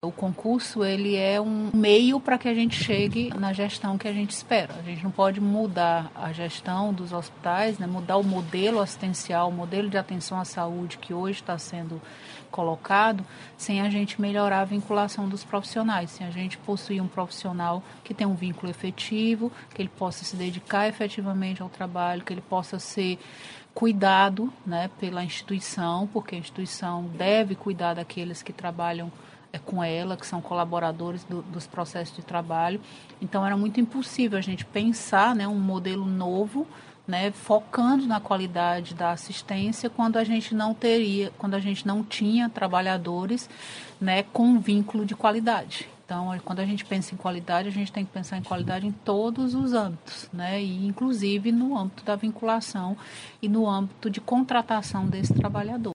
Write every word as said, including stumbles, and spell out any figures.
O concurso, ele é um meio para que a gente chegue na gestão que a gente espera. A gente não pode mudar a gestão dos hospitais, né? Mudar o modelo assistencial, o modelo de atenção à saúde que hoje está sendo colocado, sem a gente melhorar a vinculação dos profissionais, sem a gente possuir um profissional que tenha um vínculo efetivo, que ele possa se dedicar efetivamente ao trabalho, que ele possa ser cuidado, né, pela instituição, porque a instituição deve cuidar daqueles que trabalham é, com ela, que são colaboradores do, dos processos de trabalho. Então, era muito impossível a gente pensar, né, um modelo novo, né, focando na qualidade da assistência quando a gente não teria, quando a gente não tinha trabalhadores, né, com vínculo de qualidade. Então, quando a gente pensa em qualidade, a gente tem que pensar em qualidade em todos os âmbitos, né, e inclusive no âmbito da vinculação e no âmbito de contratação desse trabalhador.